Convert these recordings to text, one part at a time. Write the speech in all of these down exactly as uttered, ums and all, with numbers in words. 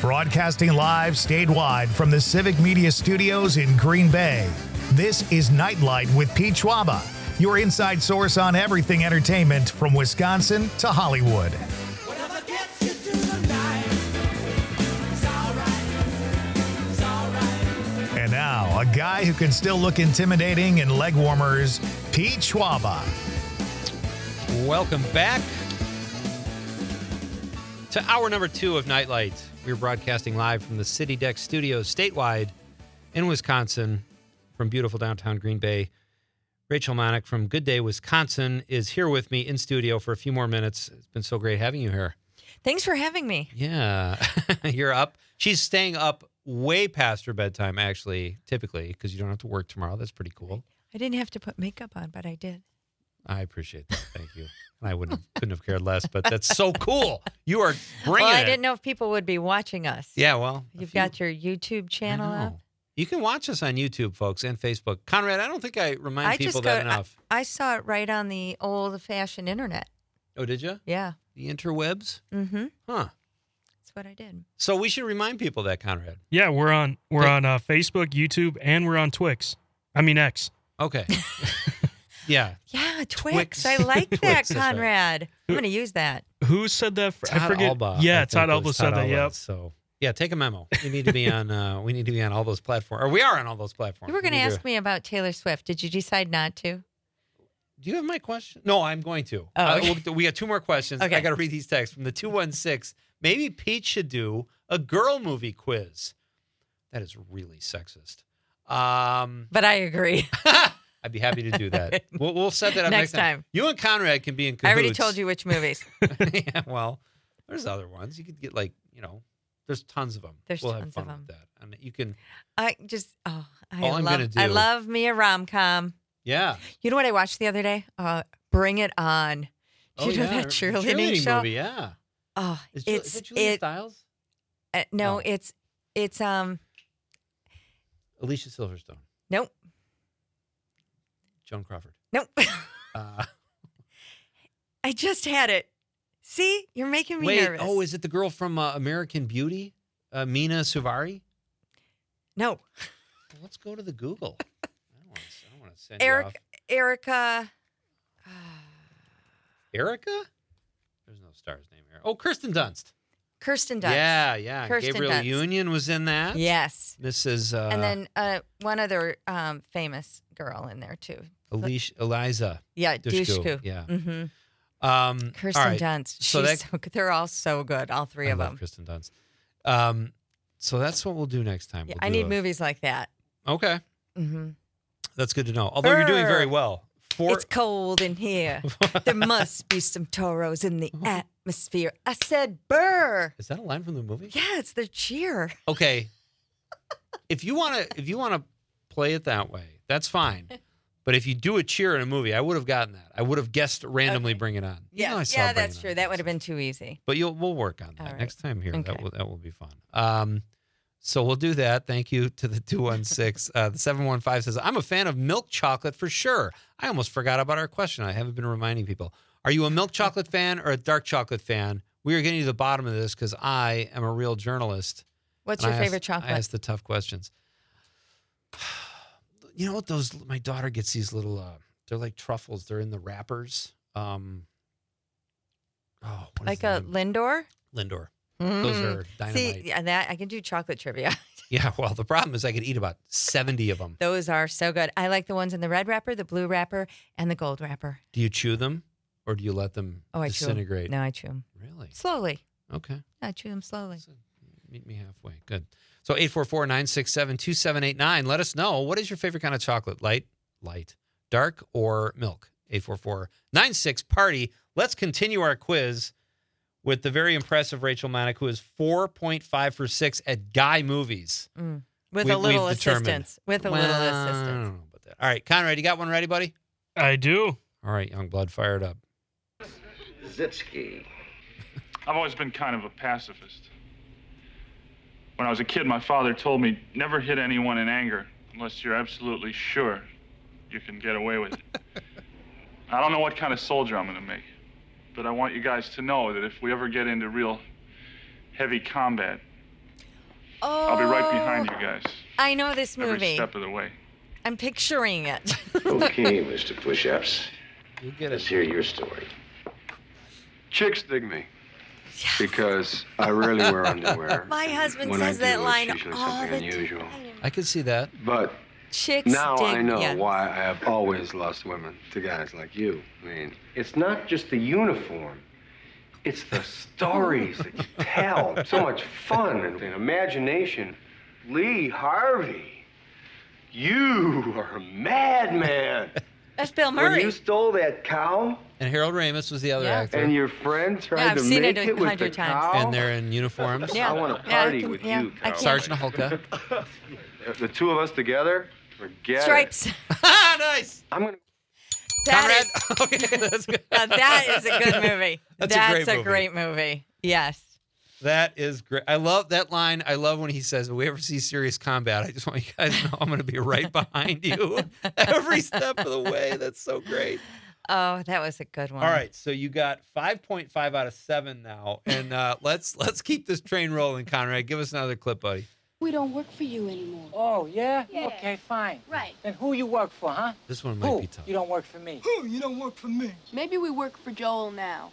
Broadcasting live statewide from the Civic Media Studios in Green Bay. This is Nightlight with Pete Schwaba, your inside source on everything entertainment from Wisconsin to Hollywood. And now, a guy who can still look intimidating in leg warmers, Pete Schwaba. Welcome back to hour number two of Nightlight. We're broadcasting live from the City Deck Studios statewide in Wisconsin from beautiful downtown Green Bay. Rachel Monick from Good Day, Wisconsin is here with me in studio for a few more minutes. It's been so great having you here. Thanks for having me. Yeah. You're up. She's staying up way past her bedtime, actually, typically, because you don't have to work tomorrow. That's pretty cool. I didn't have to put makeup on, but I did. I appreciate that. Thank you. I wouldn't have, couldn't have cared less, but that's so cool. You are bringing Well, I it. didn't know if people would be watching us. Yeah, well. You've few, got your YouTube channel I know. up. You can watch us on YouTube, folks, and Facebook. Conrad, I don't think I remind I people just that go, enough. I, I saw it right on the old-fashioned internet. Oh, did you? Yeah. The interwebs? Mm-hmm. Huh. That's what I did. So we should remind people that, Conrad. Yeah, we're on we're Hey. on uh, Facebook, YouTube, and we're on Twix. I mean X. Okay. Yeah. Yeah, Twix. Twix. I like Twix, that, that's right. Conrad. I'm going to use that. Who said that? For, I Todd forget. Alba. Yeah, I Todd think it Alba was said Todd that. Alba. Yep. So yeah, take a memo. We need to be on. Uh, we need to be on all those platforms, or we are on all those platforms. You were going to We need ask me about Taylor Swift. Did you decide not to? Do you have my question? No, I'm going to. Oh, Uh, okay. we'll- we got two more questions. Okay. I got to read these texts from the two one six. Maybe Pete should do a girl movie quiz. That is really sexist. Um, But I agree. I'd be happy to do that. We'll, we'll set that up next, Next time. You and Conrad can be in cahoots. I already told you which movies. Yeah, well, there's other ones. You could get like, you know, there's tons of them. There's we'll tons have fun of with that. And you can, I just, oh, I All I'm love, gonna do- I love me a rom-com. yeah. You know what I watched the other day? Uh, Bring It On. Did Oh, you know yeah. that cheerleading, show? movie, yeah. Oh, Is, Ju- is it's it Julia it. Stiles? Uh, no, No. it's it's um Alicia Silverstone. nope Joan Crawford. nope. Uh, I just had it. See, you're making me wait, nervous. oh, is it the girl from uh, American Beauty? Uh, Mina Suvari? no, Well, let's go to the Google. I don't want to, I don't want to send you Eric off. Erica. Erica? There's no star's name here. Oh, Kirsten Dunst. Kirsten Dunst. Yeah, yeah. Kirsten Gabriel Dunst. Union was in that. Yes. Missus Uh, And then uh, one other um, famous girl in there too. Alicia, Eliza Yeah, Dushku. Dushku. Yeah. Mm-hmm. Um, Kirsten all right. Dunst. So She's that- so good. They're all so good. All three I of love them. Kristen Dunst. Um, so that's what we'll do next time. Yeah, We'll I do need a- movies like that. Okay. Mm-hmm. That's good to know. Although you're doing very Brr. well. Four. It's cold in here. There must be some toros in the atmosphere. I said, "Burr." Is that a line from the movie? Yeah, it's their cheer. Okay. if you want to, if you want to play it that way, that's fine. But if you do a cheer in a movie, I would have gotten that. I would have guessed randomly Okay. Bring It On. You Yeah, know I saw yeah, Bring that's It true. On. That would have been too easy. But you'll we'll work on that All right. next time here. That Okay. will that will be fun. Um, so we'll do that. Thank you to the two one six. Uh, the seven one five says, I'm a fan of milk chocolate for sure. I almost forgot about our question. I haven't been reminding people. Are you a milk chocolate fan or a dark chocolate fan? We are getting to the bottom of this because I am a real journalist. What's and your I favorite ask, chocolate? I ask the tough questions. You know what those, my daughter gets these little, uh, they're like truffles. They're in the wrappers. Um, oh, what is like the a name? Lindor? Lindor. Those Mm. are dynamite. See, yeah, that I can do chocolate trivia. Yeah, well, the problem is I could eat about seventy of them. Those are so good. I like the ones in the red wrapper, the blue wrapper, and the gold wrapper. Do you chew them or do you let them Oh, I chew 'em. disintegrate? No, I chew them Really? slowly. Okay. I chew them slowly. So meet me halfway. Good. So eight four four, nine six seven, two seven eight nine. Let us know, what is your favorite kind of chocolate? Light, light, dark, or milk? eight four four, nine six, party. Let's continue our quiz with the very impressive Rachel Monick, who is four point five for six at Guy Movies. Mm. With We- a little we've determined. assistance. With a Well, little I don't assistance. know about that. All right, Conrad, you got one ready, buddy? I do. All right, young blood, fired up. Zitsky. I've always been kind of a pacifist. When I was a kid, my father told me never hit anyone in anger unless you're absolutely sure you can get away with it. I don't know what kind of soldier I'm gonna make, but I want you guys to know that if we ever get into real heavy combat, Oh, I'll be right behind you guys. I know this Every movie. step of the way. I'm picturing it. Okay, Mister Push-Ups. You get Let's it. hear your story. Chicks dig me. Because I rarely wear underwear. My husband when says I that do, line it's usually all something the unusual. time. I could see that. But Chicks now dig, I know yeah. why I have always lost women to guys like you. I mean, It's not just the uniform. It's the stories that you tell. So much fun and, and imagination. Lee Harvey, you are a madman. That's Bill When Murray. you stole that cow And Harold Ramis was the other Yeah. actor. and your friend tried Yeah, I've to seen make it it, a with the hundred times. cow. and they're in uniforms. Yeah. I want to Yeah, I party can- with yeah, you, I Carl. can't- Sergeant Hulka. the two of us together, forget Stripes. Nice. I'm gonna. That Conrad. is, Okay, that's good. now that is a good movie. That's a great movie. great movie. Yes. That is great. I love that line. I love when he says, if we ever see serious combat, I just want you guys to know I'm going to be right behind you every step of the way. That's so great. Oh, that was a good one. All right, so you got five point five out of seven now, and uh, let's let's keep this train rolling, Conrad. Give us another clip, buddy. We don't work for you anymore. Oh, yeah? Yeah. Okay, fine. Right. Then who you work for, huh? This one might Who? be tough. You don't work for me. Maybe we work for Joel now.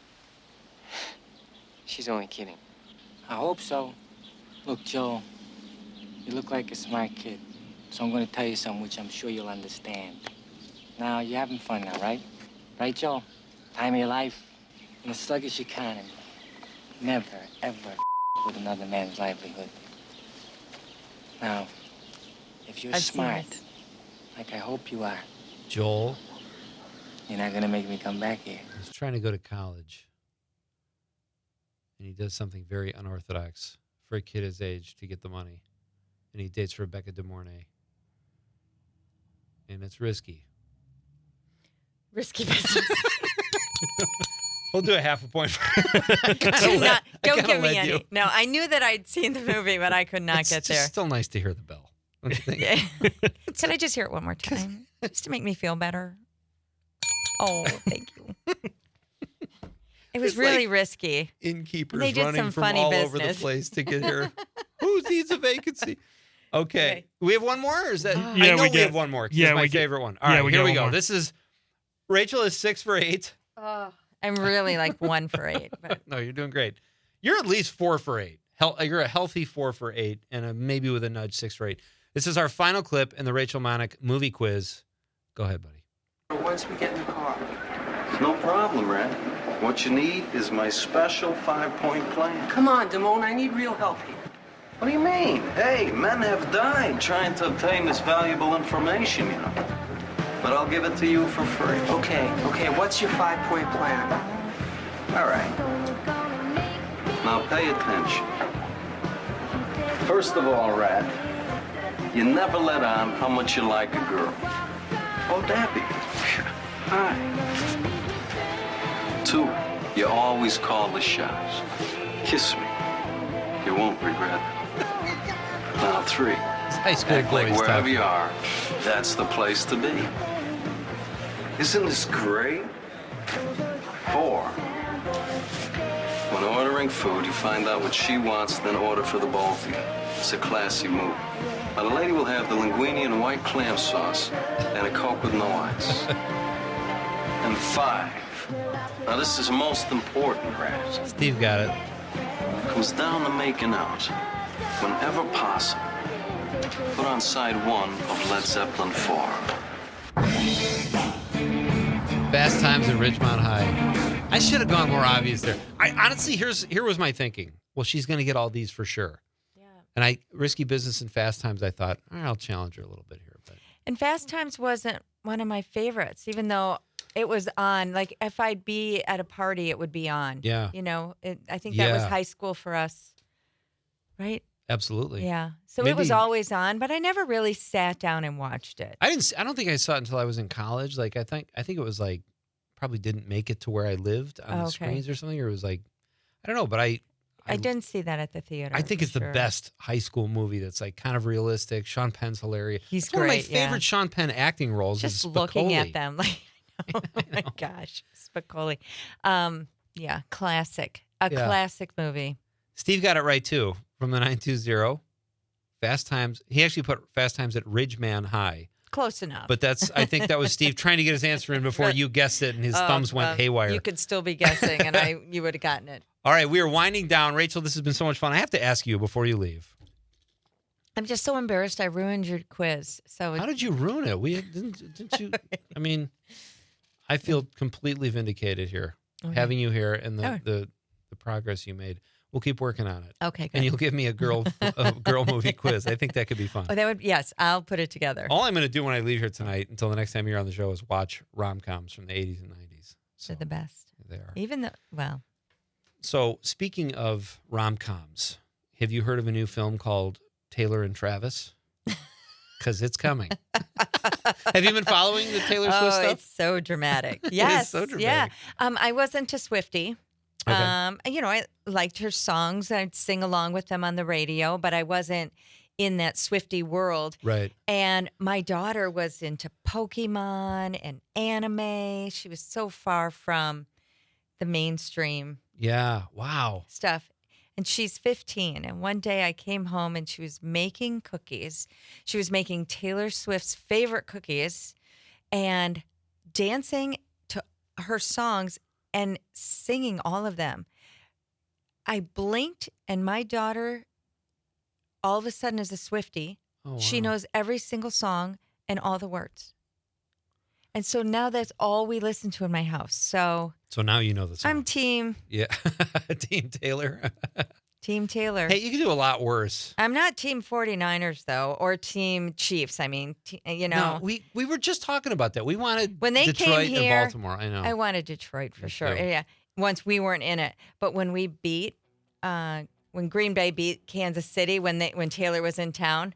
She's only kidding. I hope so. Look, Joel, you look like a smart kid. So I'm gonna tell you something which I'm sure you'll understand. Now, you're having fun now, right? Right, Joel? Time of your life. In a sluggish economy. Never, ever with another man's livelihood. Now, if you're I've seen smart, it. like I hope you are, Joel you're not gonna make me come back here. is trying to go to college, and he does something very unorthodox for a kid his age to get the money, and he dates Rebecca De Mornay, and it's risky. Risky business. We'll do a half a point. I kinda Do let- not, I don't kinda give me let any. you. No, I knew that I'd seen the movie, but I could not It's get just there. still nice to hear the bell. Don't you think? Yeah. Can I just hear it one more time? Just to make me feel better? Oh, thank you. It was It's really like risky. Innkeepers They did running some from funny all over the business. place to get here. Who needs a vacancy? Okay. Okay. We have one more? Or is that? I Yeah, know we we, get- have one more. 'Cause yeah, it's my we get- favorite one. All yeah, right, we here got we one go. more. This is Rachel is six for eight. Oh, I'm really like one for eight. But No, you're doing great. You're at least four for eight. Hel- You're a healthy four for eight, and a, maybe with a nudge six for eight. This is our final clip in the Rachel Monick movie quiz. Go ahead, buddy. Once we get in the car. No problem, Red. What you need is my special five-point plan. Come on, Damone, I need real help here. What do you mean? Hey, men have died trying to obtain this valuable information, you know. But I'll give it to you for free. Okay, okay, what's your five-point plan? All right. Now pay attention. First of all, Rat, you never let on how much you like a girl. Oh, Debbie. Hi. Two, you always call the shots. Kiss me. You won't regret it. Now, three, It's high school act like boys wherever talking. you are, that's the place to be. Isn't this great? Four, when ordering food, you find out what she wants, then order for the both of you. It's a classy move. Now, the lady will have the linguine and white clam sauce and a Coke with no ice. And five, now this is most important, Raz. Steve got it. Comes down to making out. Whenever possible, put on side one of Led Zeppelin four. Fast Times at Ridgemont High. I should have gone more obvious there. I honestly, here's here was my thinking. Well, she's going to get all these for sure. yeah. And I Risky Business and Fast Times. I thought, all right, I'll challenge her a little bit here. But And Fast Times wasn't one of my favorites, even though it was on. Like, if I'd be at a party, it would be on. Yeah. You know, it, I think that was Yeah. high school for us, right? absolutely, Yeah. So it was Maybe- always on, but I never really sat down and watched it. I didn't. s- I don't think I saw it until I was in college. Like I think. I think it was like probably didn't make it to where I lived on Oh, the okay. screens or something. Or it was like I don't know. But I. I, didn't see that at the theater. I think for it's the sure. best high school movie that's like kind of realistic. Sean Penn's hilarious. He's It's one of my great, yeah. favorite Sean Penn acting roles. Just is looking Spicoli. at them, like, oh my gosh, Spicoli. Um, yeah, classic, a Yeah. classic movie. Steve got it right too. from the nine two zero. Fast Times. He actually put Fast Times at Ridgeman High. Close enough. But that's, I think that was Steve trying to get his answer in before you guessed it, and his Oh, thumbs went um, haywire. You could still be guessing, and I you would have gotten it. All right, we are winding down. Rachel, this has been so much fun. I have to ask you before you leave. I'm just so embarrassed I ruined your quiz. So How did you ruin it? We didn't, didn't you? I mean, I feel completely vindicated here, Okay. having you here and the, Oh. the the progress you made. We'll keep working on it. Okay, good. And you'll give me a girl a girl movie quiz. I think that could be fun. Oh, that would yes, I'll put it together. All I'm going to do when I leave here tonight until the next time you're on the show is watch rom-coms from the eighties and nineties. So They're the best. they are. Even though, well, So speaking of rom-coms, have you heard of a new film called Taylor and Travis? Because it's coming. Have you been following the Taylor Swift oh, stuff? it's so dramatic. It is Yes, so yeah. dramatic. Um, I wasn't a Swiftie. Okay. Um, you know, I liked her songs. I'd sing along with them on the radio, but I wasn't in that Swiftie world. Right. And my daughter was into Pokemon and anime. She was so far from the mainstream Yeah. Wow. stuff. And she's fifteen. And one day I came home and she was making cookies. She was making Taylor Swift's favorite cookies and dancing to her songs and singing all of them. I blinked and my daughter all of a sudden is a Swiftie. Oh, She wow. knows every single song and all the words. And so now that's all we listen to in my house. So So now you know the song. I'm team Yeah. Team Taylor. Team Taylor. Hey, you can do a lot worse. I'm not team 49ers though, or team Chiefs. I mean, t- you know, No, we, we were just talking about that. We wanted when they Detroit came here, and Baltimore. I know. I wanted Detroit for Me sure. too. Yeah. Once we weren't in it, but when we beat, uh, when Green Bay beat Kansas City, when they when Taylor was in town.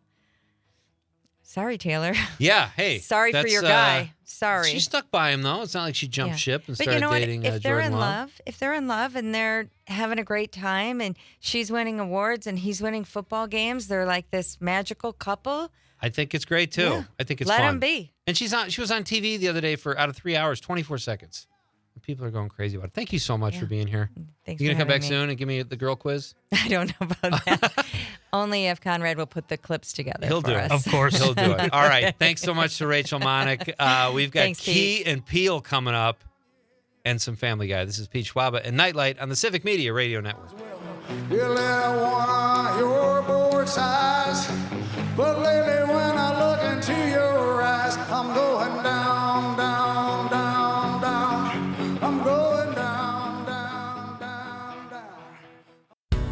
Sorry, Taylor. Yeah. Hey. Sorry for that's, your uh, guy. Sorry. She stuck by him though. It's not like she jumped Yeah. ship and But started you know what? dating If uh, they're Jordan in Love. love, if they're in love and they're having a great time and she's winning awards and he's winning football games, they're like this magical couple. I think it's great too. Yeah. I think it's Let fun. them be. And she's on. She was on T V the other day for out of three hours, twenty-four seconds. People are going crazy about it. Thank you so much Yeah. for being here. Thanks You for gonna come back having me. soon and give me the girl quiz? I don't know about that. Only if Conrad will put the clips together. He'll for do us. it. Of course, he'll do it. All right. Thanks so much to Rachel Monick. Uh, we've got Thanks, Key Pete. and Peele coming up, and some Family Guy. This is Pete Schwaba and Nightlight on the Civic Media Radio Network. You let one of your board size, but lately when I look into your eyes, I'm going down, down, down, down. I'm going down, down, down, down.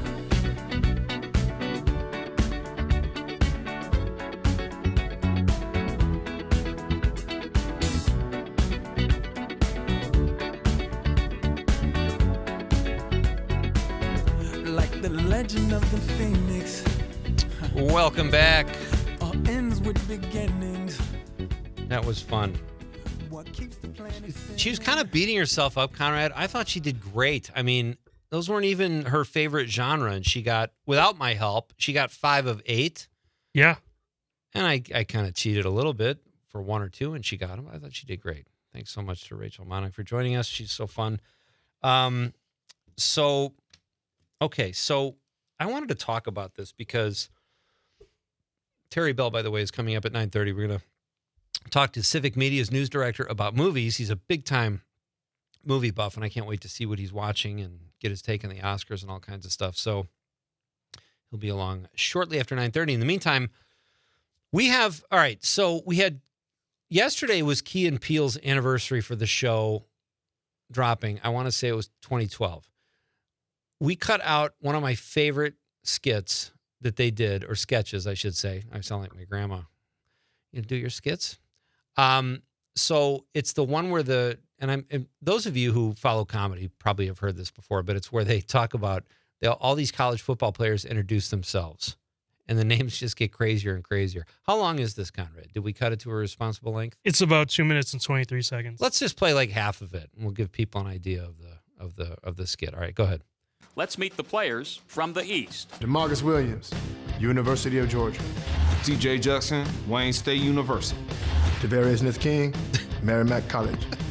Like the legend of the Phoenix. Welcome back. All ends with beginnings. That was fun. What keeps the planet She was kind of beating herself up, Conrad. I thought she did great. I mean, those weren't even her favorite genre, and she got, without my help, she got five of eight. Yeah. And I, I kind of cheated a little bit for one or two, and she got them. I thought she did great. Thanks so much to Rachel Monick for joining us. She's so fun. Um, so, okay, so I wanted to talk about this because Terry Bell, by the way, is coming up at nine thirty. We're going to talk to Civic Media's news director about movies. He's a big-time movie buff, and I can't wait to see what he's watching and get his take on the Oscars and all kinds of stuff. So he'll be along shortly after nine thirty. In the meantime, we have, all right, so we had, yesterday was Key and Peele's anniversary for the show dropping. I want to say it was twenty twelve. We cut out one of my favorite skits that they did, or sketches, I should say. I sound like my grandma. You do your skits? Um, so it's the one where the, and I'm, and those of you who follow comedy probably have heard this before, but it's where they talk about they, all these college football players introduce themselves. And the names just get crazier and crazier. How long is this, Conrad? Did we cut it to a responsible length? It's about two minutes and twenty-three seconds. Let's just play like half of it, and we'll give people an idea of the of the of the skit. All right, go ahead. Let's meet the players from the East. DeMarcus Williams, University of Georgia. T J Jackson, Wayne State University. Tavarius Smith King, Merrimack College.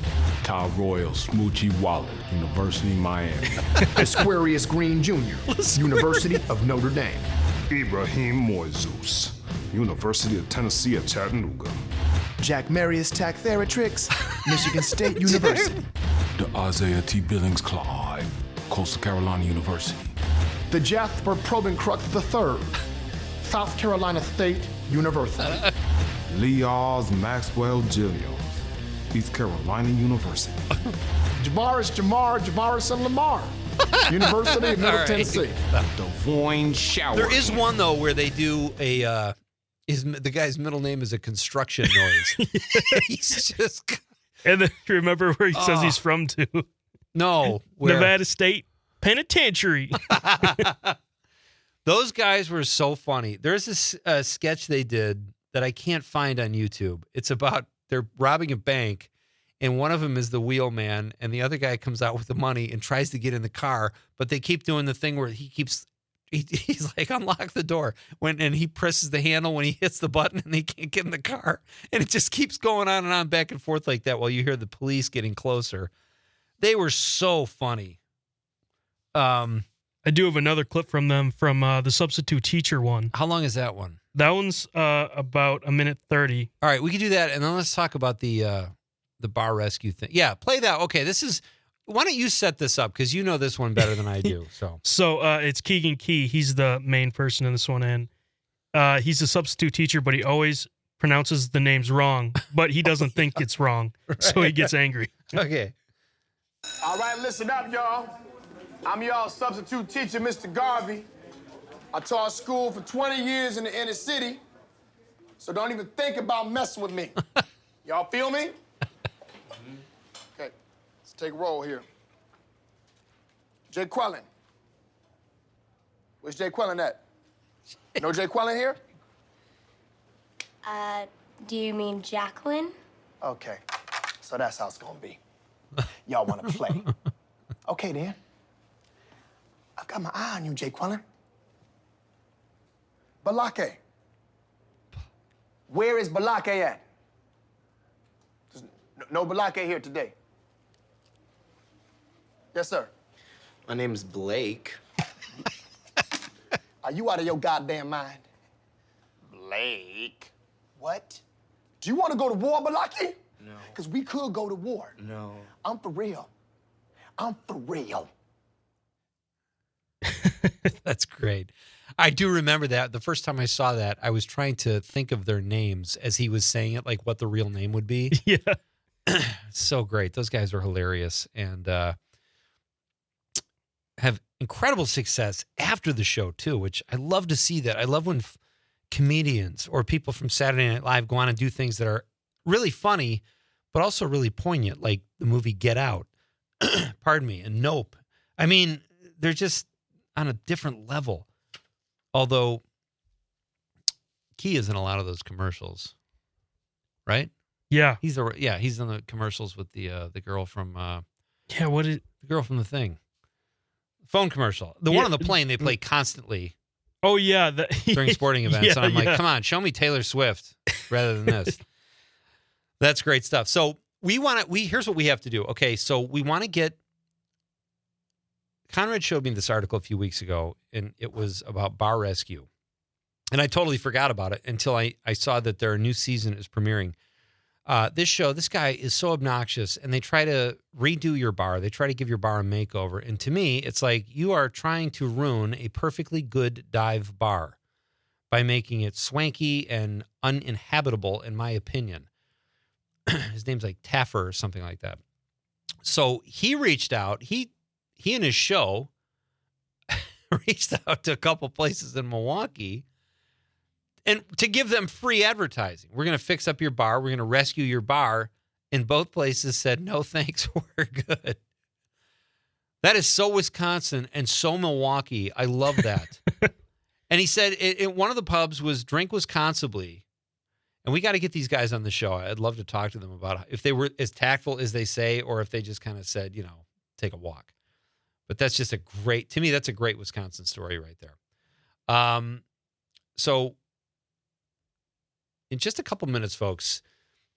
Ty Royal, Smoochie Waller, University of Miami. Aquarius Green Junior, University of Notre Dame. Ibrahim Moises, University of Tennessee at Chattanooga. Jack Marius Tack-Theratrix, Michigan State University. The Isaiah T. Billings Clyde, Coastal Carolina University. The Jasper Probencrux the third, South Carolina State University. Lee Oz Maxwell Junior, East Carolina University. Javaris Jamar Javaris and Lamar, University of Middle All right. Tennessee. Devon Shower. There is one though where they do a uh, his the guy's middle name is a construction noise. He's just And then remember where he says Oh. he's from too? no where Nevada State Penitentiary. those guys were so funny. There's this uh, sketch they did that I can't find on YouTube. It's about they're robbing a bank, and one of them is the wheelman, and the other guy comes out with the money and tries to get in the car, but they keep doing the thing where he keeps he, he's like, unlock the door when and he presses the handle when he hits the button and he can't get in the car, and it just keeps going on and on back and forth like that while you hear the police getting closer. They were so funny. Um, I do have another clip from them from uh, the substitute teacher one. how long is that one? That one's uh, about a minute thirty. All right, we can do that, and then let's talk about the uh, the bar rescue thing. Yeah, play that. Okay, this is. Why don't you set this up because you know this one better than I do. So So uh, it's Keegan Key. He's the main person in this one, and uh, he's a substitute teacher, but he always pronounces the names wrong. But he doesn't think it's wrong, so he gets angry. okay. All right, listen up, y'all. I'm y'all substitute teacher, Mister Garvey. I taught school for twenty years in the inner city, so don't even think about messing with me. Y'all feel me? Okay, let's take a roll here. Jay Quellen. Where's Jay Quellen at? No Jay Quellen here? Uh, do you mean Jacqueline? Okay, so that's how it's gonna be. Y'all wanna play? Okay, then. I've got my eye on you, Jay Quellen. Balake. Where is Balake at? There's no Balake here today. Yes, sir. My name's Blake. Are you out of your goddamn mind? Blake. What? Do you want to go to war, Balake? No. Because we could go to war. No. I'm for real. I'm for real. That's great. I do remember that. The first time I saw that, I was trying to think of their names as he was saying it, like what the real name would be. Yeah. So great. Those guys are hilarious and uh, have incredible success after the show, too, which I love to see that. I love when f- comedians or people from Saturday Night Live go on and do things that are really funny, but also really poignant, like the movie Get Out, pardon me, and Nope. I mean, they're just on a different level. Although Key is in a lot of those commercials, right? Yeah, he's a yeah he's in the commercials with the uh, the girl from uh, yeah what is the girl from The Thing, phone commercial, the Yeah. one on the plane they play constantly. Oh yeah, the, during sporting events, yeah, and I'm like, yeah. come on, show me Taylor Swift rather than this. That's great stuff. So we want to. We here's what we have to do. Okay, so we want to get. Conrad showed me this article a few weeks ago, and it was about bar rescue. And I totally forgot about it until I, I saw that their new season is premiering. Uh, this show, this guy is so obnoxious, and they try to redo your bar. They try to give your bar a makeover. And to me, it's like you are trying to ruin a perfectly good dive bar by making it swanky and uninhabitable, in my opinion. His name's like Taffer or something like that. So he reached out. He he and his show reached out to a couple places in Milwaukee and to give them free advertising. We're going to fix up your bar. We're going to rescue your bar. And both places said, no, thanks. We're good. That is so Wisconsin and so Milwaukee. I love that. And he said it, it, one of the pubs was Drink Wisconsibly. And we got to get these guys on the show. I'd love to talk to them about if they were as tactful as they say, or if they just kind of said, you know, take a walk. But that's just a great, to me, that's a great Wisconsin story right there. Um, so in just a couple minutes, folks,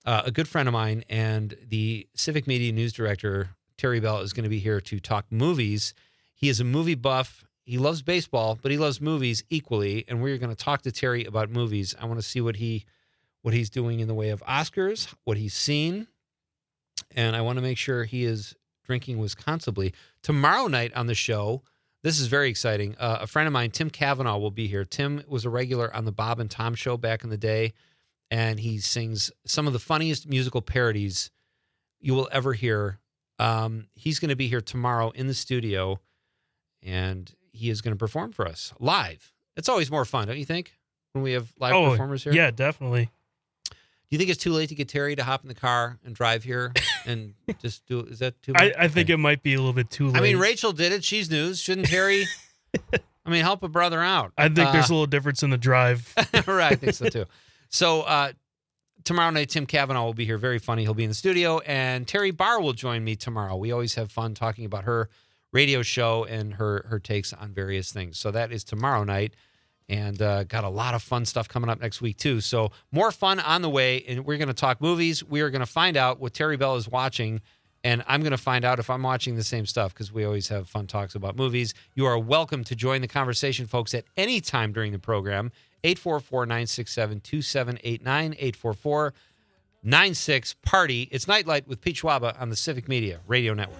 uh, a good friend of mine, and the Civic Media News Director, Terry Bell, is going to be here to talk movies. He is a movie buff. He loves baseball, but he loves movies equally, and we're going to talk to Terry about movies. I want to see what he what he's doing in the way of Oscars, what he's seen, and I want to make sure he is drinking responsibly. Tomorrow night on the show, this is very exciting. Uh, a friend of mine, Tim Cavanaugh, will be here. Tim was a regular on the Bob and Tom show back in the day, and he sings some of the funniest musical parodies you will ever hear. Um, he's going to be here tomorrow in the studio, and he is going to perform for us live. It's always more fun, don't you think, when we have live oh, performers here? Yeah, definitely. Do you think it's too late to get Terry to hop in the car and drive here and just do it? Is that too I, late? I think it might be a little bit too late. I mean, Rachel did it. She's news. Shouldn't Terry? I mean, help a brother out. I think uh, there's a little difference in the drive. Right, I think so too. So uh, tomorrow night, Tim Cavanaugh will be here. Very funny. He'll be in the studio. And Terry Barr will join me tomorrow. We always have fun talking about her radio show and her her takes on various things. So that is tomorrow night. And uh, got a lot of fun stuff coming up next week, too. So more fun on the way. And we're going to talk movies. We are going to find out what Terry Bell is watching. And I'm going to find out if I'm watching the same stuff, because we always have fun talks about movies. You are welcome to join the conversation, folks, at any time during the program. eight four four, nine six seven, two seven eight nine, eight four four, nine six, party. It's Nightlight with Pete Schwaba on the Civic Media Radio Network.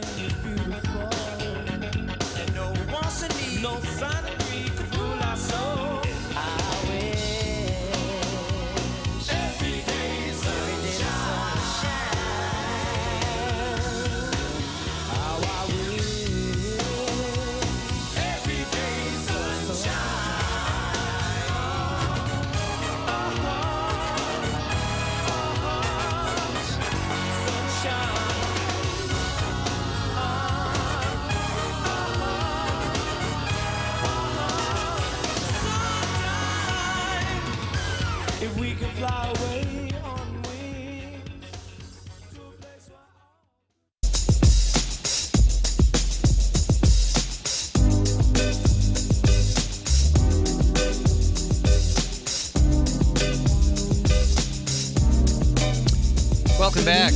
Welcome back.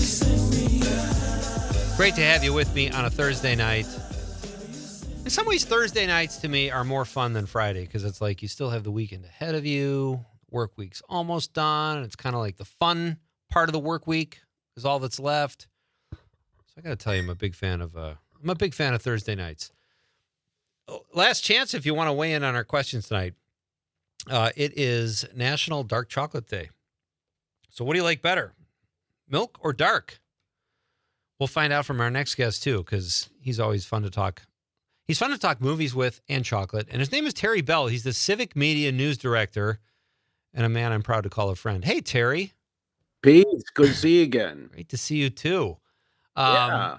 Great to have you with me on a Thursday night. In some ways, Thursday nights to me are more fun than Friday, because it's like you still have the weekend ahead of you. Work week's almost done. It's kind of like the fun part of the work week is all that's left. So I got to tell you, I'm a big fan of uh, I'm a big fan of Thursday nights. Last chance if you want to weigh in on our questions tonight. Uh, it is National Dark Chocolate Day. So what do you like better? Milk or dark? We'll find out from our next guest, too, because he's always fun to talk. He's fun to talk movies with and chocolate. And his name is Terry Bell. He's the Civic Media News Director and a man I'm proud to call a friend. Hey, Terry. Pete, it's good to see you again. Great to see you, too. Um, yeah.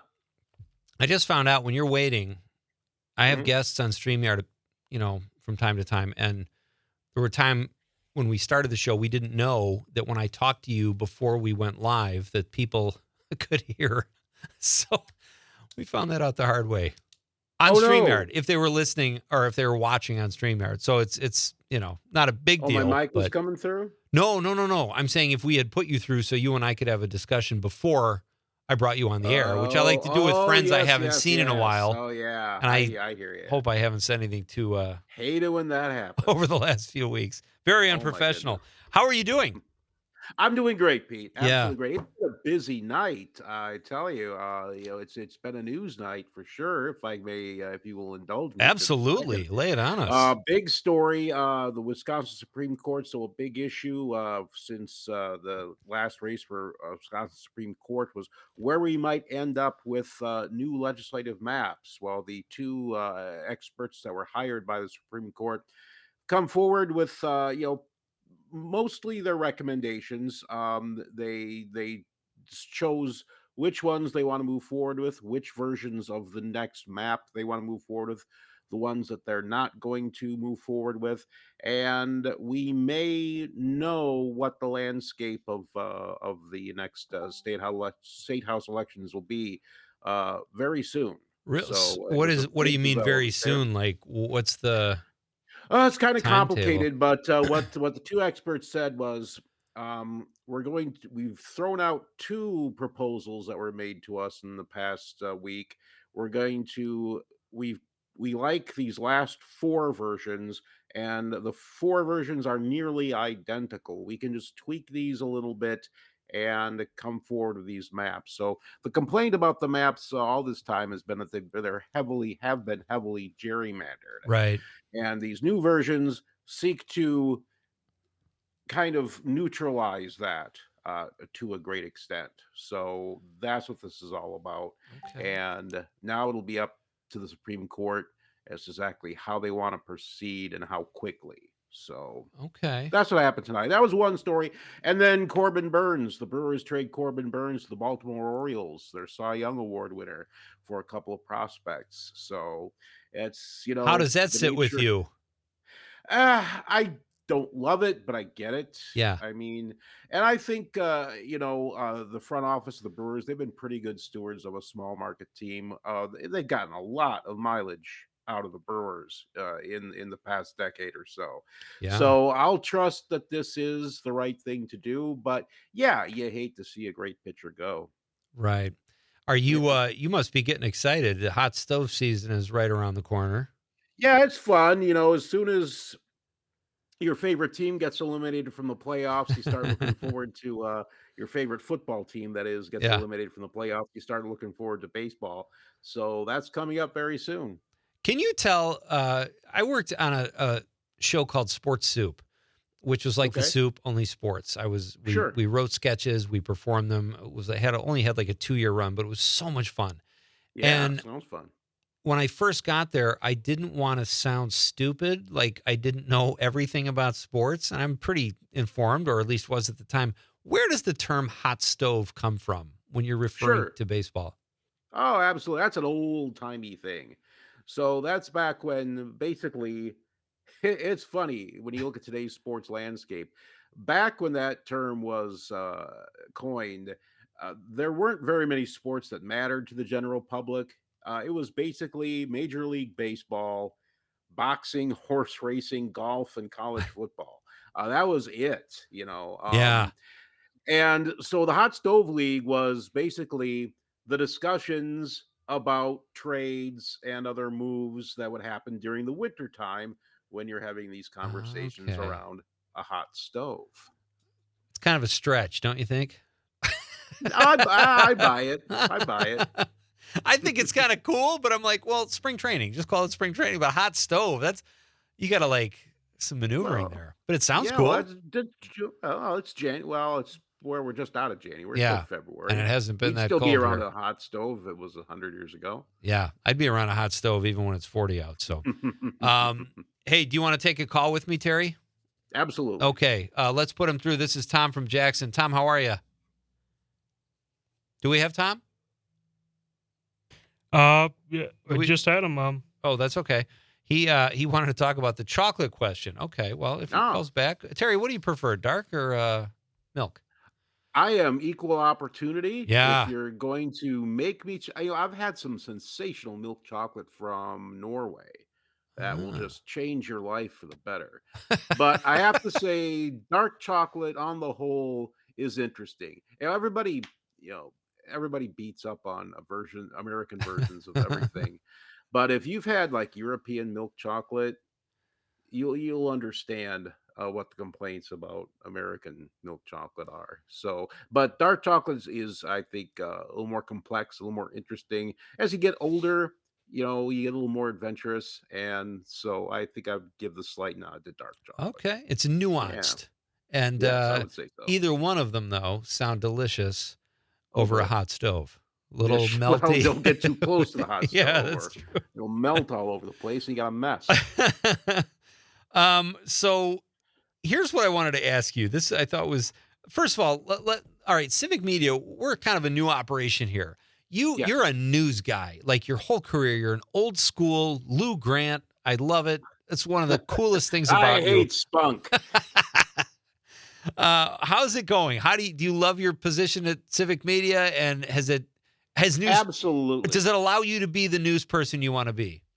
I just found out when you're waiting, I have Mhm. guests on StreamYard, you know, from time to time. And there were times when we started the show, we didn't know that when I talked to you before we went live, that people could hear. So we found that out the hard way on Oh, no. StreamYard, if they were listening or if they were watching on StreamYard. So it's, it's you know, not a big Oh, deal. my mic was but- coming through? No, no, no, no. I'm saying if we had put you through so you and I could have a discussion before I brought you on the air, which I like to do with Oh, friends I yes, haven't yes, seen in a yes. while. Oh, yeah. And I, I, I hear you. hope I haven't said anything too uh, Hate it when that happens. over the last few weeks. Very Oh, my unprofessional. How are you doing? I'm doing great, Pete. Absolutely Yeah. great. It's been a busy night, I tell you. Uh, you know, it's it's been a news night for sure. If I may, uh, if you will indulge me. just a Absolutely. second. Lay it on us. Uh, big story. Uh, the Wisconsin Supreme Court. So a big issue uh, since uh, the last race for uh, Wisconsin Supreme Court was where we might end up with uh, new legislative maps. Well, the two uh, experts that were hired by the Supreme Court come forward with uh, you know mostly their recommendations. Um, they they chose which ones they want to move forward with, which versions of the next map they want to move forward with, the ones that they're not going to move forward with, and we may know what the landscape of uh, of the next uh, state house state house elections will be uh, very soon. Real, So, uh, what it's is a what do you big mean very development there. soon? Like, what's the Uh, it's kind of timetable? complicated, but uh, what what the two experts said was Um, we're going to, we've thrown out two proposals that were made to us in the past uh, week. We're going to, we've, we like these last four versions, and the four versions are nearly identical. We can just tweak these a little bit and come forward with these maps. So the complaint about the maps uh, all this time has been that they, they're heavily, have been heavily gerrymandered. Right. And these new versions seek to kind of neutralize that uh, to a great extent. So that's what this is all about. Okay. And now it'll be up to the Supreme Court as to exactly how they want to proceed and how quickly. So Okay. that's what happened tonight. That was one story. And then Corbin Burns, the Brewers trade Corbin Burns to the Baltimore Orioles, their Cy Young Award winner, for a couple of prospects. So it's, you know. How does that the sit with nature- you? Uh, I don't love it, but I get it. Yeah. I mean, and I think, uh, you know, uh, the front office of the Brewers, they've been pretty good stewards of a small market team. Uh, they- they've gotten a lot of mileage out of the Brewers uh, in, in the past decade or so. Yeah. So I'll trust that this is the right thing to do. But yeah, you hate to see a great pitcher go. Right. Are you, uh, you must be getting excited. The hot stove season is right around the corner. Yeah, it's fun. You know, as soon as your favorite team gets eliminated from the playoffs, you start looking forward to uh, your favorite football team, that is, gets Yeah. eliminated from the playoffs. You start looking forward to baseball. So that's coming up very soon. Can you tell? Uh, I worked on a, a show called Sports Soup, which was like the Okay. Soup, only sports. I was we, Sure. we wrote sketches, we performed them. It was I had only had like a two year run, but it was so much fun. Yeah, And sounds fun. when I first got there, I didn't want to sound stupid, like I didn't know everything about sports, and I'm pretty informed, or at least was at the time. Where does the term hot stove come from when you're referring Sure. to baseball? Oh, absolutely. That's an old timey thing. So that's back when basically it's funny when you look at today's sports landscape. Back when that term was uh, coined, uh, there weren't very many sports that mattered to the general public. Uh, it was basically Major League Baseball, boxing, horse racing, golf, and college football. Uh, that was it, you know. Um, Yeah. And so the Hot Stove League was basically the discussions about trades and other moves that would happen during the winter time when you're having these conversations Okay. around a hot stove. It's kind of a stretch, don't you think? I, I, I buy it. I buy it. I think it's kind of cool, but I'm like, well, it's spring training. Just call it spring training. But hot stove, that's you got to like some maneuvering Well, there. But it sounds yeah, cool, well, it's, did you- oh, it's Jan. Well, it's where we're just out of January. Yeah, It's still February, and it hasn't been We'd that still be cold around here. a hot stove if it was a hundred years ago. yeah. I'd be around a hot stove even when it's forty out. So, um, hey, do you want to take a call with me, Terry? Absolutely. Okay, uh, let's put him through. This is Tom from Jackson. Tom, how are you? Do we have Tom? Uh, yeah, I We- just had him. Um, Oh, that's okay. He uh, he wanted to talk about the chocolate question. Okay, well, if he Oh. calls back, Terry, what do you prefer, dark or uh, milk? I am equal opportunity. Yeah. If you're going to make me, ch- you know, I've had some sensational milk chocolate from Norway that will Ah. just change your life for the better. But I have to say, dark chocolate on the whole is interesting. You know, everybody, you know, everybody beats up on a version, American versions of everything. But if you've had like European milk chocolate, you'll you'll understand uh, what the complaints about American milk chocolate are. So, but dark chocolate is, is I think, uh, a little more complex, a little more interesting. As you get older, you know, you get a little more adventurous, and so I think I'd give the slight nod to dark chocolate. Okay, it's nuanced, and Yes, I uh, would say so. either one of them though sound delicious over a Over- hot stove. Little Dish. Well, melty. don't get too close to the hot stove. Yeah, that's or true. You'll melt all over the place, and you got a mess. um, so here's what I wanted to ask you. This I thought was first of all, let, let all right, Civic Media, we're kind of a new operation here. You Yes. you're a news guy. Like your whole career, you're an old school Lou Grant. I love it. It's one of the coolest things about I you. hate spunk. Uh, how's it going? How do you do you love your position at Civic Media, and has it has news Absolutely. does it allow you to be the news person you want to be?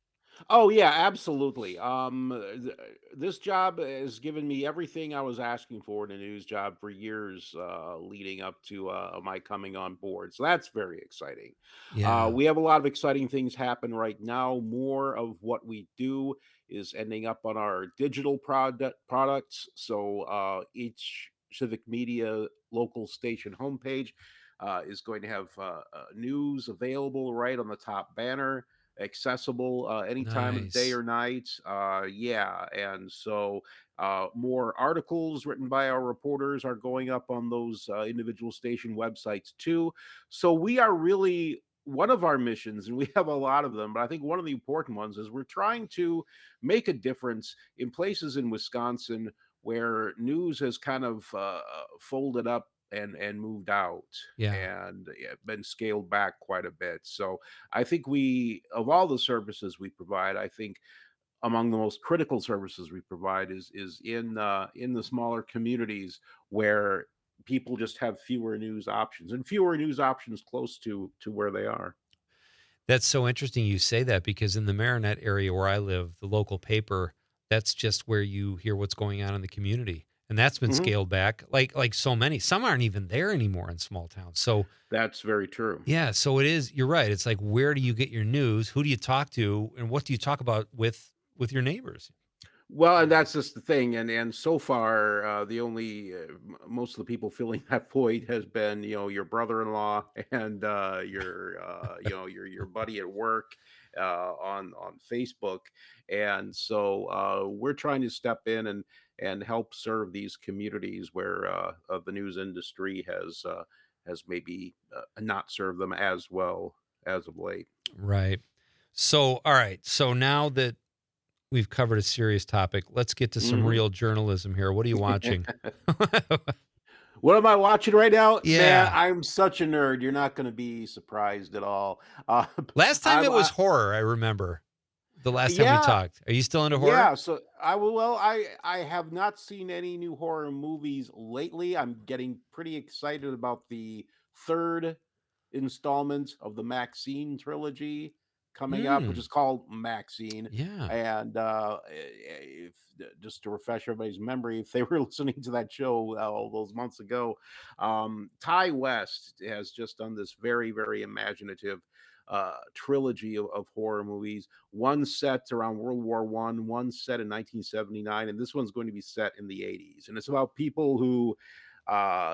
Oh yeah, absolutely. Um, th- this job has given me everything I was asking for in a news job for years, uh, leading up to uh, my coming on board. So that's very exciting. Uh, Yeah. we have a lot of exciting things happen right now. More of what we do is ending up on our digital product products. So uh, each civic media local station homepage uh, is going to have uh, uh, news available right on the top banner, accessible uh, any time of the day Nice. or night. Uh, yeah, and so uh, more articles written by our reporters are going up on those uh, individual station websites too. So we are really one of our missions, and we have a lot of them, but I think one of the important ones is we're trying to make a difference in places in Wisconsin where news has kind of uh, folded up and and moved out Yeah. and yeah, been scaled back quite a bit. So I think we, of all the services we provide, I think among the most critical services we provide is is in uh, in the smaller communities where people just have fewer news options and fewer news options close to to where they are. That's so interesting you say that because in the Marinette area where I live, the local paper, that's just where you hear what's going on in the community. And that's been Mhm. scaled back like like so many. Some aren't even there anymore in small towns. So That's very true. yeah, so it is, you're right. It's like where do you get your news? Who do you talk to? And what do you talk about with with your neighbors? Well, and that's just the thing, and and so far, uh, the only uh, m- most of the people filling that void has been, you know, your brother-in-law and uh, your, uh, you know, your your buddy at work uh, on on Facebook, and so uh, we're trying to step in and and help serve these communities where uh, uh, the news industry has uh, has maybe uh, not served them as well as of late. Right. So all right. So now that we've covered a serious topic, let's get to some Mhm. real journalism here. What are you watching? What am I watching right now? Man, Yeah. I'm such a nerd. You're not going to be surprised at all. Uh, Last time I'm, it was uh, horror, I remember. The last time yeah, we talked. Are you still into horror? yeah. So I will. Well, I I have not seen any new horror movies lately. I'm getting pretty excited about the third installment of the Maxine trilogy coming up, which Mm. is called Maxine. Yeah. And uh, if just to refresh everybody's memory, if they were listening to that show uh, all those months ago, um, Ty West has just done this very, very imaginative uh, trilogy of, of horror movies. One set around World War One, one set in nineteen seventy-nine, and this one's going to be set in the eighties. And it's about people who uh,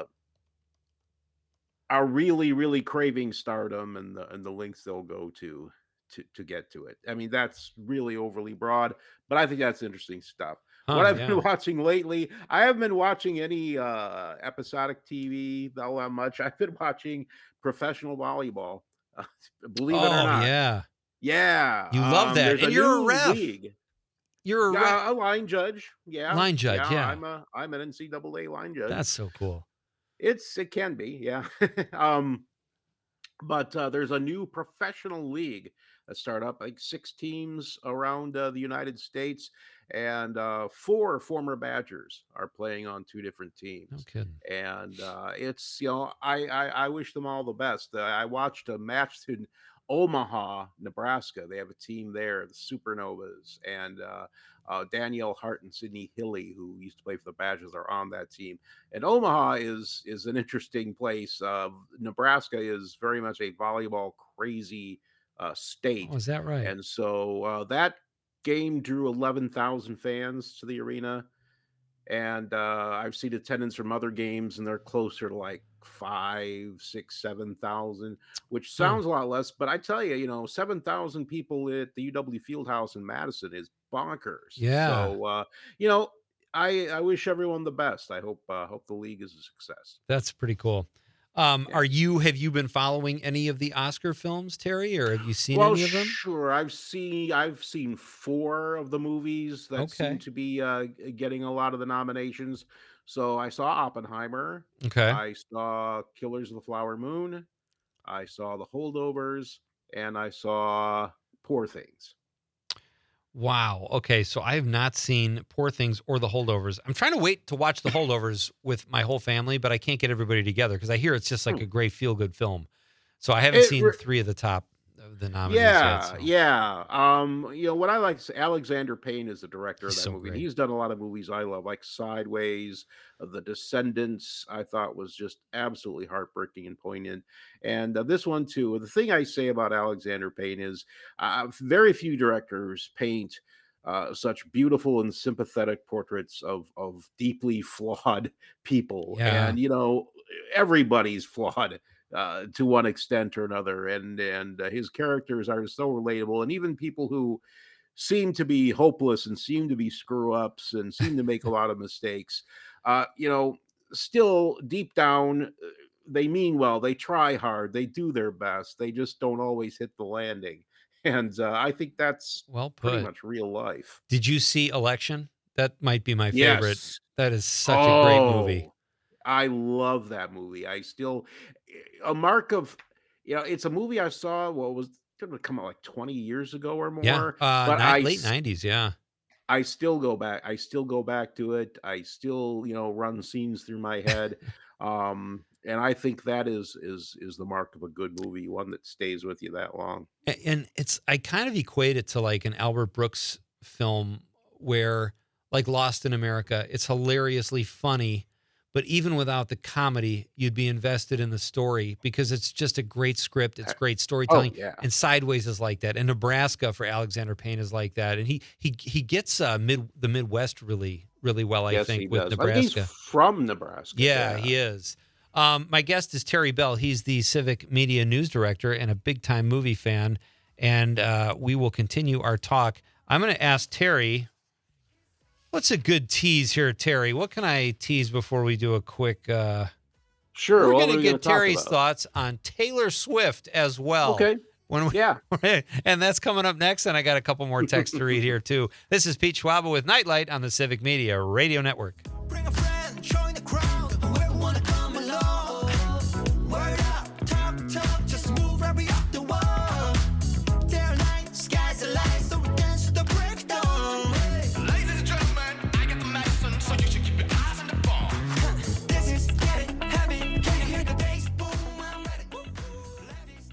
are really, really craving stardom and the and the lengths they'll go to to to get to it. I mean, that's really overly broad, but I think that's interesting stuff. Huh, What I've yeah. been watching lately, I haven't been watching any uh episodic T V all that much. I've been watching professional volleyball. Uh, believe it or Oh, not. yeah. Yeah. You love um, that. there's And a you're a new ref. league. You're a ref. Yeah, a line judge. Yeah. Line judge, yeah. I'm a I'm an N C double A line judge. That's so cool. It's it can be, yeah. um, but uh, there's a new professional league that started up, like six teams around uh, the United States, and uh, four former Badgers are playing on two different No teams. kidding. And uh, it's you know I, I I wish them all the best. Uh, I watched a match in Omaha, Nebraska. They have a team there, the Supernovas, and uh, uh, Danielle Hart and Sydney Hilly, who used to play for the Badgers, are on that team. And Omaha is is an interesting place. Uh, Nebraska is very much a volleyball crazy uh, state, Oh, is that right? and so uh, that game drew eleven thousand fans to the arena. And uh, I've seen attendance from other games, and they're closer to like five, six, seven thousand, which Huh. sounds a lot less. But I tell you, you know, seven thousand people at the U W Fieldhouse in Madison is bonkers. Yeah. So, uh, you know, I I wish everyone the best. I hope uh, hope the league is a success. That's pretty cool. Um, Yeah. are you have you been following any of the Oscar films, Terry, or have you seen Well, any of them? sure. I've seen I've seen four of the movies that Okay. seem to be uh, g- getting a lot of the nominations. So I saw Oppenheimer. Okay. I saw Killers of the Flower Moon. I saw The Holdovers, and I saw Poor Things. Wow. Okay. So I have not seen Poor Things or The Holdovers. I'm trying to wait to watch The Holdovers with my whole family, but I can't get everybody together because I hear it's just like Hmm. a great feel good film. So I haven't It seen re- three of the top of the nominees Yeah, yet. So. yeah. Um, you know what I like? is Alexander Payne is the director He's of that so movie. great. He's done a lot of movies I love, like Sideways, uh, The Descendants. I thought was just absolutely heartbreaking and poignant, and uh, this one too. The thing I say about Alexander Payne is, uh, very few directors paint uh, such beautiful and sympathetic portraits of of deeply flawed people, Yeah. and you know everybody's flawed uh, to one extent or another, and and uh, his characters are so relatable, and even people who seem to be hopeless and seem to be screw ups and seem to make a lot of mistakes, uh, you know, still deep down, uh, they mean well, they try hard, they do their best, they just don't always hit the landing, and uh, I think that's Well pretty put. much real life. Did you see Election? That might be my favorite. Yes. That is such a great movie. Oh, I love that movie. I still a mark of you know, it's a movie I saw, what was gonna come out like twenty years ago or Yeah, more, uh, but ni- I late s- nineties. Yeah. I still go back. I still go back to it. I still, you know, run scenes through my head. Um, and I think that is is is the mark of a good movie, one that stays with you that long. A- And it's I kind of equate it to like an Albert Brooks film where like Lost in America, it's hilariously funny, but even without the comedy, you'd be invested in the story because it's just a great script, it's great storytelling. Oh, yeah. And Sideways is like that. And Nebraska for Alexander Payne is like that. And he he he gets uh mid the Midwest really, really well, I Yes, think, he with does. I think he's Nebraska. from Nebraska. Yeah, he is. Um, my guest is Terry Bell. He's the Civic Media News Director and a big-time movie fan. And uh, we will continue our talk. I'm going to ask Terry, what's a good tease here, Terry? What can I tease before we do a quick... Uh, Sure. We're what going are to we get gonna talk Terry's about? thoughts on Taylor Swift as well. Okay. When we, Yeah. and that's coming up next. And I got a couple more texts to read here, too. This is Pete Schwaba with Nightlight on the Civic Media Radio Network. Bring a friend, join the crowd. Whoever wanna come along. Word up, talk, talk, just move right off the wall. Day or night, sky's the light, so we dance to the breakdown. Ladies and gentlemen, I got the medicine, so you should keep your eyes on the ball. This is getting heavy. Can you hear the bass? Boom, I'm ready. Woo, woo. Ladies,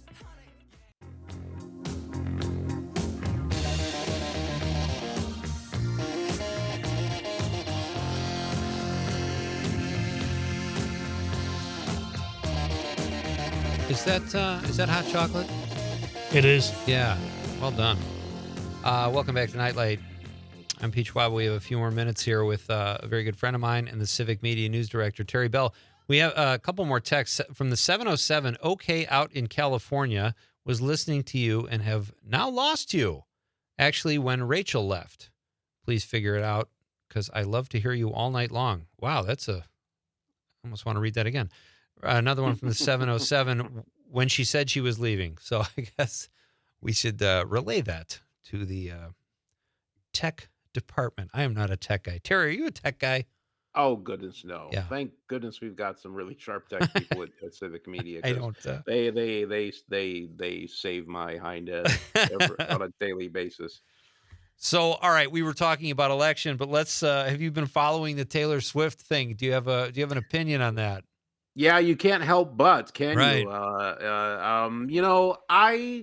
Is that uh, is that hot chocolate? It is. Yeah. Well done. Uh, welcome back to Nightlight. I'm Pete Schwab. We have a few more minutes here with uh, a very good friend of mine and the Civic Media News Director, Terry Bell. We have a couple more texts from the seven oh seven. OK out in California was listening to you and have now lost you. Actually, when Rachel left. Please figure it out because I love to hear you all night long. Wow, that's a... I almost want to read that again. Another one from the seven oh seven, when she said she was leaving. So I guess we should uh, relay that to the uh, tech department. I am not a tech guy. Terry, are you a tech guy? Oh, goodness, no. Yeah. Thank goodness we've got some really sharp tech people at, at Civic Media. I 'cause don't, uh, They, they, they, they, they save my hind end every, on a daily basis. So, all right, we were talking about election, but let's. Uh, have you been following the Taylor Swift thing? Do you have a Do you have an opinion on that? Yeah, you can't help but, can Right. you? Uh, uh, um, you know, I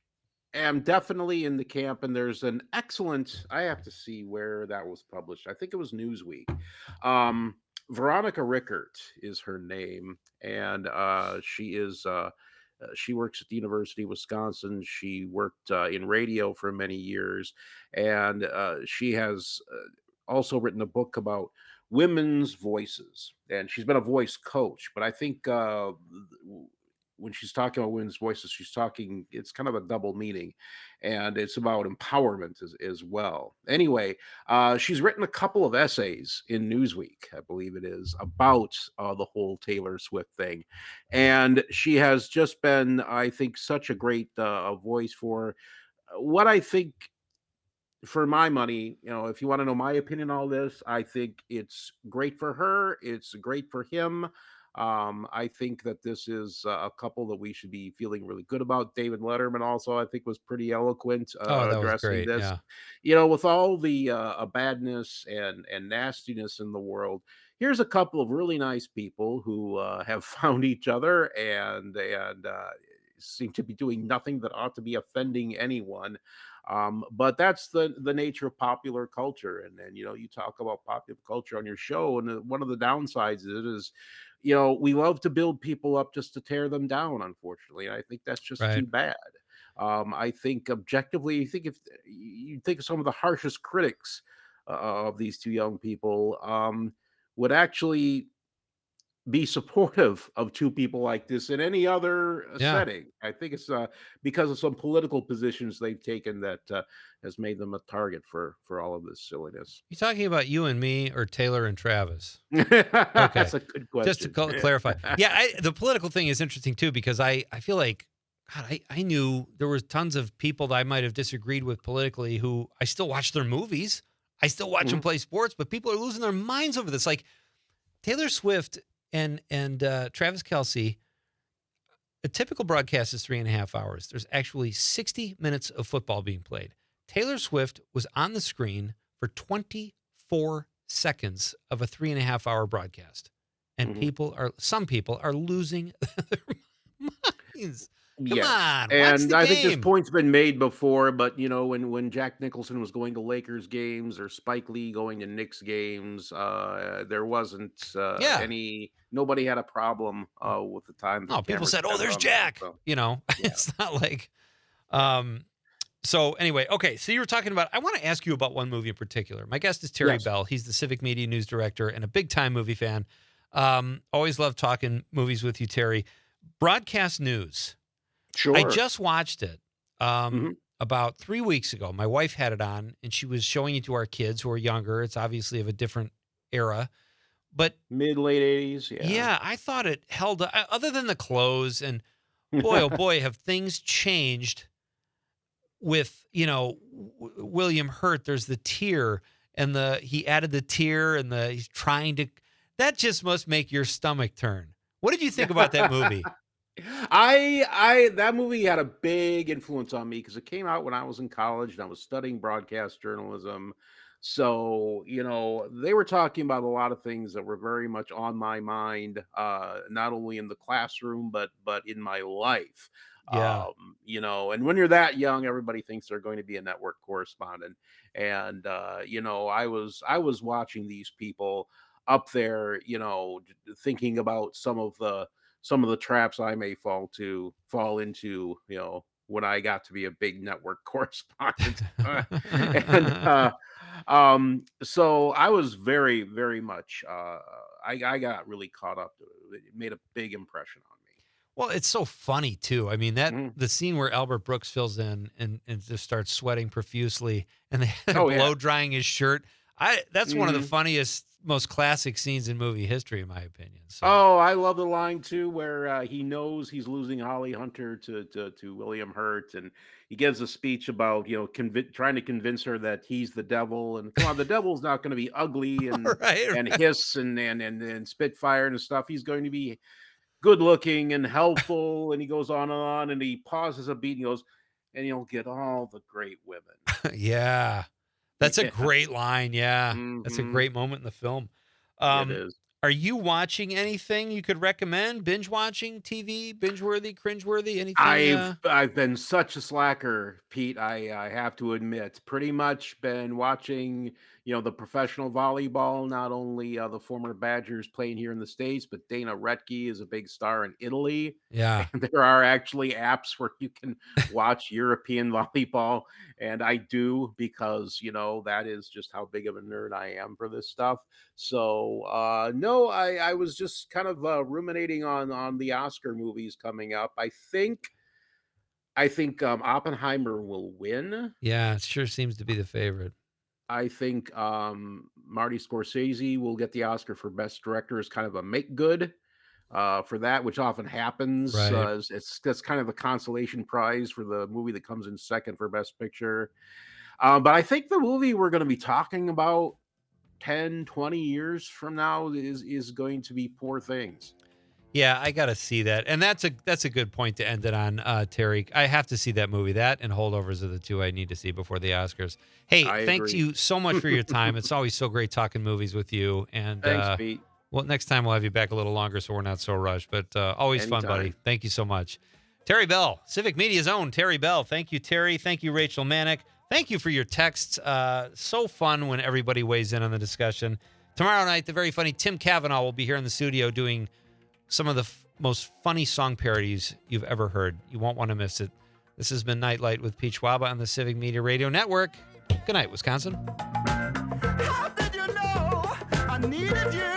am definitely in the camp, and there's an excellent. I have to see where that was published. I think it was Newsweek. Um, Veronica Rickert is her name, and uh, she is. Uh, uh, she works at the University of Wisconsin. She worked uh, in radio for many years, and uh, she has uh, also written a book about women's voices, and she's been a voice coach. But I think uh, when she's talking about women's voices, she's talking, it's kind of a double meaning, and it's about empowerment as, as well. Anyway, uh, she's written a couple of essays in Newsweek, I believe it is, about uh, the whole Taylor Swift thing. And she has just been, I think, such a great uh, voice for what I think, for my money, you know, if you want to know my opinion on all this, I think it's great for her. It's great for him. Um, I think that this is uh, a couple that we should be feeling really good about. David Letterman also, I think, was pretty eloquent uh, Oh, that was addressing great, this. yeah. You know, with all the uh, badness and and nastiness in the world, here's a couple of really nice people who uh, have found each other and and uh, seem to be doing nothing that ought to be offending anyone. Um, but that's the the nature of popular culture. And then, you know, you talk about popular culture on your show, and one of the downsides of it is, you know, we love to build people up just to tear them down, unfortunately. And I think that's just Right. too bad. Um, I think objectively, you think if you think of some of the harshest critics uh, of these two young people, um, would actually be supportive of two people like this in any other uh, Yeah. setting. I think it's uh, because of some political positions they've taken that uh, has made them a target for for all of this silliness. You talking about you and me or Taylor and Travis? That's a good question. Just to cl- clarify. Yeah, I, the political thing is interesting too, because I, I feel like, God, I, I knew there was tons of people that I might have disagreed with politically who I still watch their movies. I still watch them Mhm. play sports, but people are losing their minds over this. Like Taylor Swift and and uh, Travis Kelce, a typical broadcast is three and a half hours. There's actually sixty minutes of football being played. Taylor Swift was on the screen for twenty-four seconds of a three and a half hour broadcast. And Mhm. people are, some people are losing their minds. Come Yes. on, watch And the I think this game. point's been made before, but you know, when when Jack Nicholson was going to Lakers games or Spike Lee going to Knicks games, uh, there wasn't uh, Yeah. any. Nobody had a problem uh, with the time. that No, people cameras said, "Oh, spent there's on them, Jack." so. You know, it's not like. Um. So anyway, okay. So you were talking about. I want to ask you about one movie in particular. My guest is Terry Yes. Bell. He's the Civic Media News Director and a big time movie fan. Um. Always love talking movies with you, Terry. Broadcast News. Sure. I just watched it um, Mhm. about three weeks ago. My wife had it on, and she was showing it to our kids who are younger. It's obviously of a different era, but Mid late eighties. Yeah. yeah, I thought it held up, other than the clothes. And boy, oh boy, have things changed with, you know, W- William Hurt. There's the tear, and the he added the tear, and the he's trying to. That just must make your stomach turn. What did you think about that movie? I I that movie had a big influence on me because it came out when I was in college and I was studying broadcast journalism. So, you know, they were talking about a lot of things that were very much on my mind, uh, not only in the classroom, but but in my life. Yeah. Um, you know, and when you're that young, everybody thinks they're going to be a network correspondent. And uh, you know, I was I was watching these people up there, you know, d- thinking about some of the some of the traps I may fall to fall into, you know, when I got to be a big network correspondent. and uh, um, so I was very, very much uh, I, I got really caught up to it. It made a big impression on me. Well, it's so funny too. I mean, that Mhm. the scene where Albert Brooks fills in and, and just starts sweating profusely, and they had Oh, him yeah. blow drying his shirt. I that's one of the Mhm. funniest, most classic scenes in movie history, in my opinion. So, Oh, I love the line too, where uh, he knows he's losing Holly Hunter to, to to William Hurt, and he gives a speech about, you know, convi- trying to convince her that he's the devil, and come on, the devil's not going to be ugly and Right, and right. hiss and and and and spit fire and stuff. He's going to be good looking and helpful, and he goes on and on, and he pauses a beat and he goes, and you'll get all the great women. yeah, that's a Yeah. great line. Yeah, that's a Mhm. great moment in the film. Um, it is. Are you watching anything you could recommend? Binge watching T V, binge worthy, cringe worthy, anything? I've uh, I've been such a slacker, Pete. I I have to admit, pretty much been watching, you know, the professional volleyball. Not only uh, the former Badgers playing here in the States, but Dana Retke is a big star in Italy. yeah. And there are actually apps where you can watch European volleyball, and I do because, you know, that is just how big of a nerd I am for this stuff. So uh, no, I I was just kind of uh, ruminating on on the Oscar movies coming up. I think I think um, Oppenheimer will win. Yeah, it sure seems to be the favorite. I think um, Marty Scorsese will get the Oscar for Best Director as kind of a make good uh, for that, which often happens. Right. Uh, it's, it's that's kind of a consolation prize for the movie that comes in second for Best Picture. Uh, but I think the movie we're going to be talking about ten, twenty years from now is is going to be Poor Things. Yeah, I gotta see that, and that's a that's a good point to end it on, uh, Terry. I have to see that movie. That and Holdovers are the two I need to see before the Oscars. Hey, I thanks agree. you so much for your time. It's always so great talking movies with you. And Thanks, uh, Pete. well, next time we'll have you back a little longer, so we're not so rushed. But uh, always fun, buddy. Anytime. Thank you so much. Terry Bell, Civic Media's own Terry Bell. Thank you, Terry. Thank you, Rachel Manick. Thank you for your texts. Uh, so fun when everybody weighs in on the discussion. Tomorrow night, the very funny Tim Cavanaugh will be here in the studio doing some of the f- most funny song parodies you've ever heard. You won't want to miss it. This has been Nightlight with Pete Schwaba on the Civic Media Radio Network. Good night, Wisconsin. How did you know I needed you?